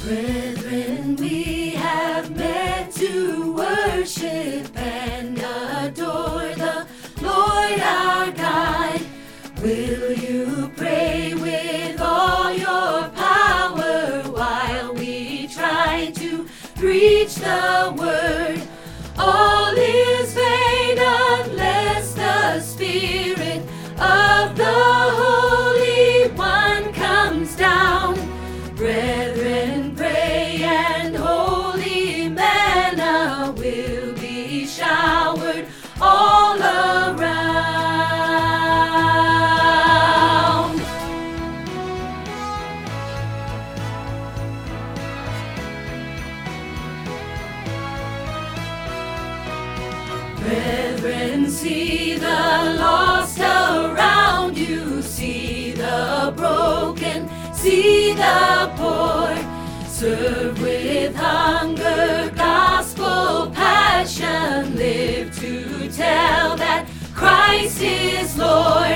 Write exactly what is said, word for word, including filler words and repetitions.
Brethren, we have met to worship and adore the Lord our God. Will you pray with all your power while we try to preach the word? All is vain unless the Spirit of the Holy One comes down. Brethren, pray and holy manna will be showered all around. Brethren, see the lost around you, see the broken, see the poor. Serve with hunger, gospel passion, live to tell that Christ is Lord.